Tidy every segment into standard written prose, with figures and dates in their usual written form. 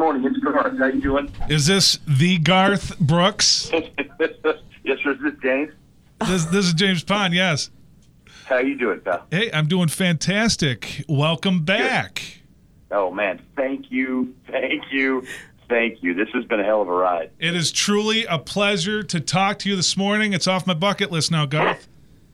morning. It's Garth. How you doing? Is this the Garth Brooks? Yes, sir. Is this James? This is James Pond, yes. How you doing, pal? Hey, I'm doing fantastic. Welcome back. Good. Oh, man. Thank you. This has been a hell of a ride. It is truly a pleasure to talk to you this morning. It's off my bucket list now, Garth.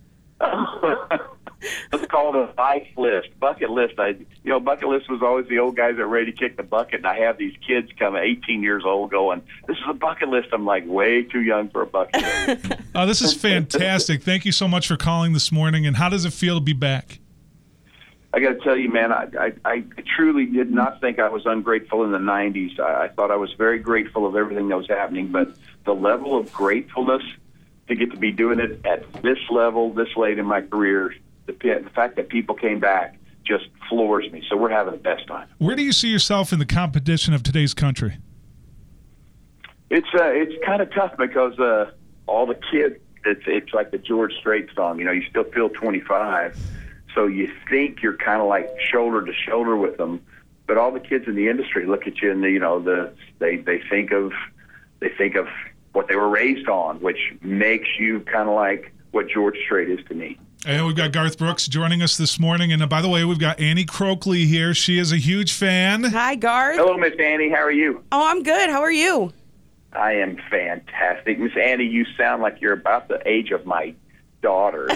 Let's call it a life list, bucket list. Bucket list was always the old guys that were ready to kick the bucket, and I have these kids come 18 years old going, this is a bucket list. I'm like, way too young for a bucket list. Oh, this is fantastic. Thank you so much for calling this morning, and how does it feel to be back? I got to tell you, man, I truly did not think I was ungrateful in the 90s. I thought I was very grateful of everything that was happening, but the level of gratefulness to get to be doing it at this level, this late in my career, the fact that people came back just floors me. So we're having the best time. Where do you see yourself in the competition of today's country? It's kind of tough because all the kids, it's like the George Strait song. You still feel 25, so you think you're kind of like shoulder to shoulder with them. But all the kids in the industry look at you and they think of what they were raised on, which makes you kind of like what George Strait is to me. And we've got Garth Brooks joining us this morning. And by the way, we've got Annie Croakley here. She is a huge fan. Hi, Garth. Hello, Miss Annie. How are you? Oh, I'm good. How are you? I am fantastic. Miss Annie, you sound like you're about the age of my daughter.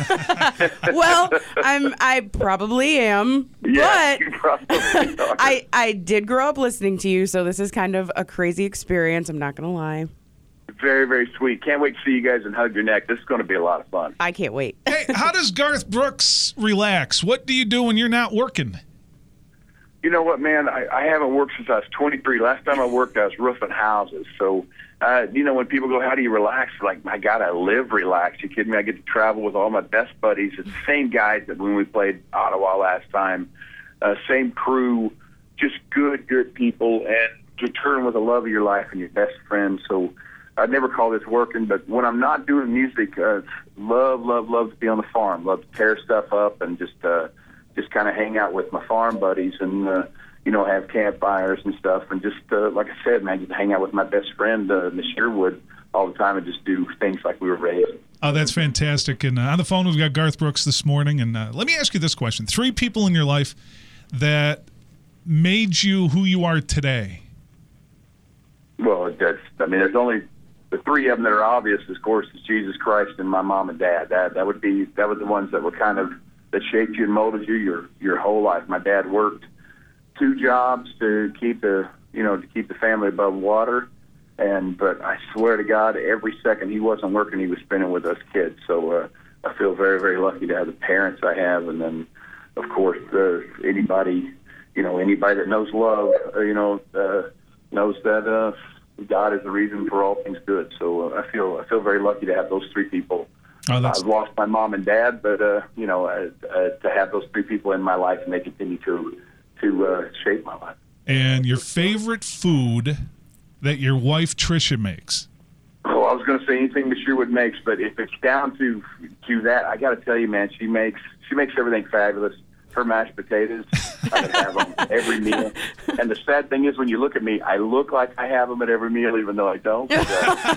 Well, I probably am. Yeah, but you probably are. I did grow up listening to you, so this is kind of a crazy experience. I'm not going to lie. Very, very sweet. Can't wait to see you guys and hug your neck. This is going to be a lot of fun. I can't wait. Hey, how does Garth Brooks relax? What do you do when you're not working? You know what, man? I haven't worked since I was 23. Last time I worked, I was roofing houses. So, when people go, how do you relax? Like, my God, I live relaxed. You kidding me? I get to travel with all my best buddies. It's the same guys that when we played Ottawa last time. Same crew, just good people, and return with the love of your life and your best friend. So, I'd never call this working, but when I'm not doing music, love to be on the farm. Love to tear stuff up and just kind of hang out with my farm buddies and, have campfires and stuff. And just, like I said, man, just hang out with my best friend, Miss Sherwood, all the time and just do things like we were raised. Oh, that's fantastic. And on the phone, we've got Garth Brooks this morning. And let me ask you this question. 3 people in your life that made you who you are today. Well, there's only the 3 of them that are obvious, of course, is Jesus Christ and my mom and dad. That were the ones that were kind of that shaped you and molded you your whole life. My dad worked 2 jobs to keep the family above water, but I swear to God, every second he wasn't working, he was spending with us kids. So I feel very, very lucky to have the parents I have, and then of course anybody that knows love, knows that. God is the reason for all things good. So I feel very lucky to have those 3 people. Oh, I've lost my mom and dad, but to have those 3 people in my life, and they continue to shape my life. And your favorite food that your wife Tricia makes? Oh, I was going to say anything that Sherwood makes, but if it's down to that, I got to tell you, man, she makes everything fabulous. Her mashed potatoes, I can have them every meal. And the sad thing is, when you look at me, I look like I have them at every meal, even though I don't. But,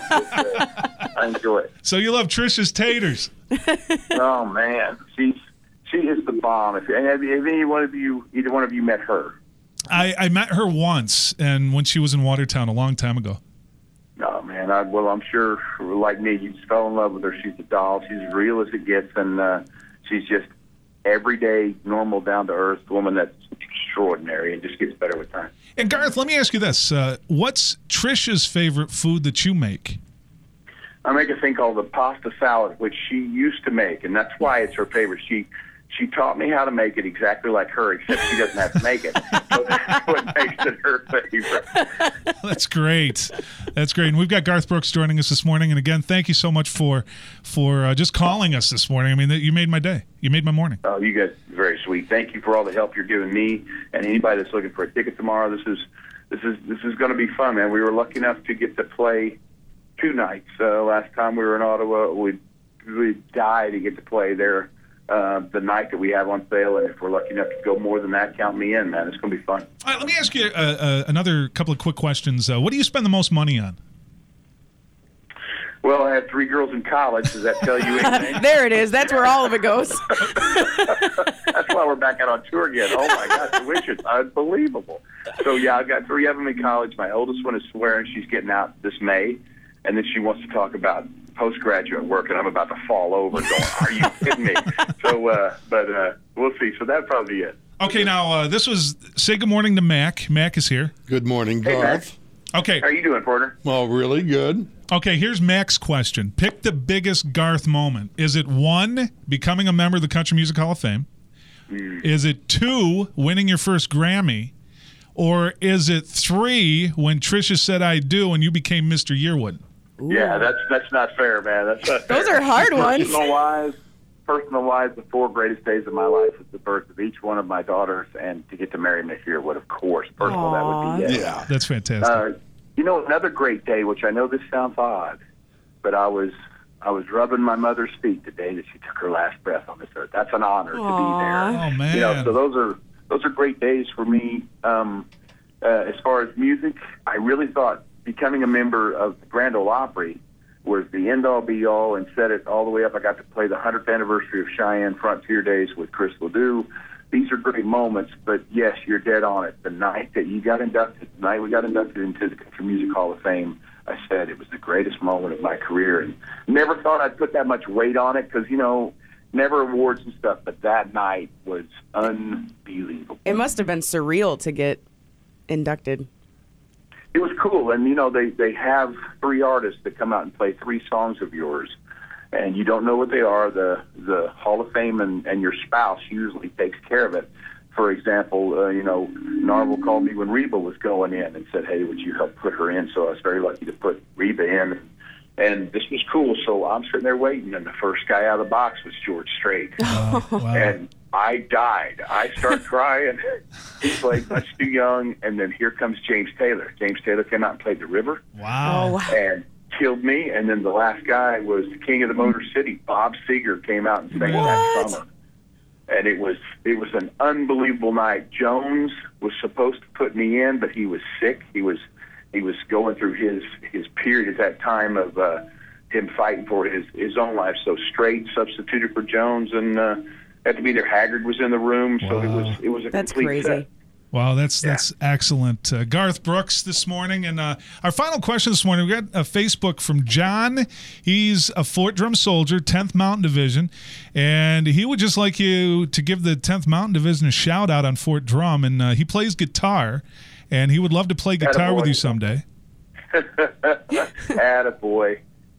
I enjoy it. So you love Tricia's taters? Oh man, she is the bomb. Have either one of you met her? I met her once, and when she was in Watertown a long time ago. Oh man, I'm sure, like me, you just fell in love with her. She's a doll. She's as real as it gets, and she's just everyday, normal, down-to-earth woman that's extraordinary and just gets better with time. And Garth, let me ask you this. What's Tricia's favorite food that you make? I make a thing called the pasta salad, which she used to make, and that's why it's her favorite. She taught me how to make it exactly like her, except she doesn't have to make it. So that's what makes it her favorite. That's great. That's great. And we've got Garth Brooks joining us this morning. And again, thank you so much for just calling us this morning. I mean, you made my day. You made my morning. Oh, you guys are very sweet. Thank you for all the help you're giving me and anybody that's looking for a ticket tomorrow. This is going to be fun, man. We were lucky enough to get to play 2 nights. Last time we were in Ottawa, we died to get to play there. the night that we have on sale, and if we're lucky enough to go more than that, count me in, man. It's going to be fun. All right, let me ask you another couple of quick questions. What do you spend the most money on? Well, I had 3 girls in college. Does that tell you anything? There it is. That's where all of it goes. That's why we're back out on tour again. Oh, my gosh, tuition's unbelievable. So, yeah, I've got 3 of them in college. My oldest one is swearing she's getting out this May, and then she wants to talk about postgraduate work, and I'm about to fall over going, are you kidding me? So, but we'll see. So that'd probably be it. Okay, now, say good morning to Mac. Mac is here. Good morning, Hey, Garth. Okay. How are you doing, partner? Well, really good. Okay, here's Mac's question. Pick the biggest Garth moment. Is it 1, becoming a member of the Country Music Hall of Fame? Is it 2, winning your first Grammy? Or is it 3, when Trisha said I do and you became Mr. Yearwood? Yeah, that's not fair, man. That's not fair. Those are hard ones. Personal-wise, the 4 greatest days of my life was the birth of each one of my daughters, and to get to marry Miss Yearwood, of course. Personal, that would be it. Yeah. That's fantastic. Another great day, which I know this sounds odd, but I was rubbing my mother's feet the day that she took her last breath on this earth. That's an honor to be there. Oh, man. So those are great days for me. As far as music, I really thought becoming a member of the Grand Ole Opry was the end-all, be-all, and set it all the way up. I got to play the 100th anniversary of Cheyenne Frontier Days with Chris Ledoux. These are great moments, but yes, you're dead on it. The night that we got inducted into the Country Music Hall of Fame, I said it was the greatest moment of my career, and never thought I'd put that much weight on it because, never awards and stuff, but that night was unbelievable. It must have been surreal to get inducted. It was cool, and they have 3 artists that come out and play 3 songs of yours, and you don't know what they are. The Hall of Fame and your spouse usually takes care of it. For example, Narvel called me when Reba was going in and said, "Hey, would you help put her in?" So I was very lucky to put Reba in, and this was cool. So I'm sitting there waiting, and the first guy out of the box was George Strait, Wow. and I died. I start crying. He's like much too young, and then here comes James Taylor. James Taylor came out and played the River. Wow. And killed me. And then the last guy was the King of the Motor City. Bob Seger came out and sang that summer. And it was an unbelievable night. Jones was supposed to put me in, but he was sick. He was going through his period at that time of him fighting for his own life. So Strait substituted for Jones, and had to be there. Haggard was in the room, so it was a That's complete crazy. set. Wow, that's excellent. Garth Brooks this morning. And our final question this morning, we got a Facebook from John. He's a Fort Drum soldier, 10th Mountain Division, and he would just like you to give the 10th Mountain Division a shout-out on Fort Drum, and he plays guitar, and he would love to play guitar with you someday. Attaboy.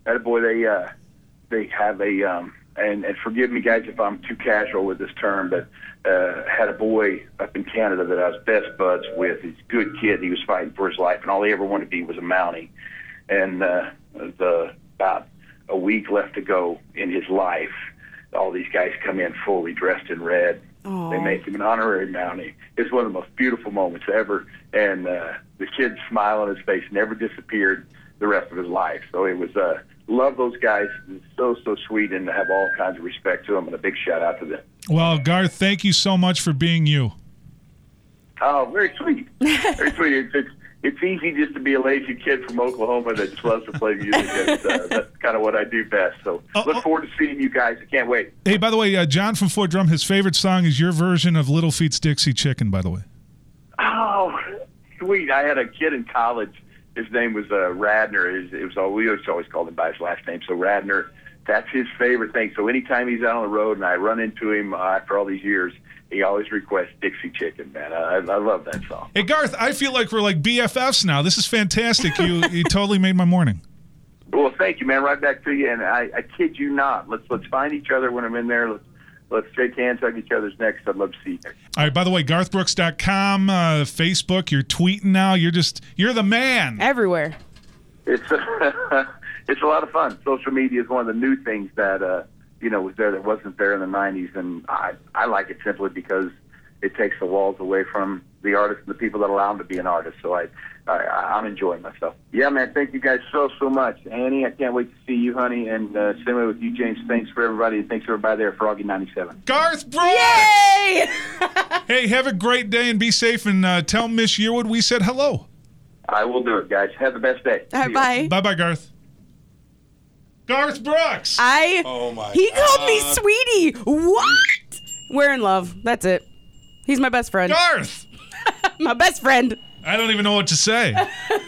They have a and forgive me, guys, if I'm too casual with this term, but had a boy up in Canada that I was best buds with. He's a good kid. He was fighting for his life, and all he ever wanted to be was a Mountie. And about a week left to go in his life, all these guys come in fully dressed in red. Aww. They make him an honorary Mountie. It's one of the most beautiful moments ever, and the kid's smile on his face never disappeared the rest of his life. So it was love those guys. It's so sweet, and have all kinds of respect to them, and a big shout out to them. Well, Garth, thank you so much for being you. Oh, very sweet. Very sweet. It's easy just to be a lazy kid from Oklahoma that just loves to play music. That's kind of what I do best. So look forward to seeing you guys. I can't wait. Hey, by the way, John from Fort Drum, his favorite song is your version of Little Feat's Dixie Chicken, by the way. Oh, sweet. I had a kid in college. His name was Radner. We always called him by his last name. So Radner, that's his favorite thing. So anytime he's out on the road and I run into him after all these years, he always requests Dixie Chicken, man. I love that song. Hey, Garth, I feel like we're like BFFs now. This is fantastic. You totally made my morning. Well, thank you, man. Right back to you. And I kid you not. Let's find each other when I'm in there. Let's shake hands, hug each other's necks. I'd love to see you. All right, by the way, GarthBrooks.com, Facebook, you're tweeting now. You're the man. Everywhere. It's a lot of fun. Social media is one of the new things that was there that wasn't there in the 90s, and I like it simply because it takes the walls away from the artists and the people that allow them to be an artist. So I'm enjoying myself. Yeah, man. Thank you guys so much. Annie, I can't wait to see you, honey. And same way with you, James. Thanks for everybody. Thanks everybody there at Froggy 97. Garth Brooks! Yay! Hey, have a great day and be safe. And tell Miss Yearwood we said hello. I will do it, guys. Have the best day. All right, bye. Bye-bye, Garth. Garth Brooks! Oh, my He God. called me sweetie. What? We're in love. That's it. He's my best friend. Garth! My best friend. I don't even know what to say.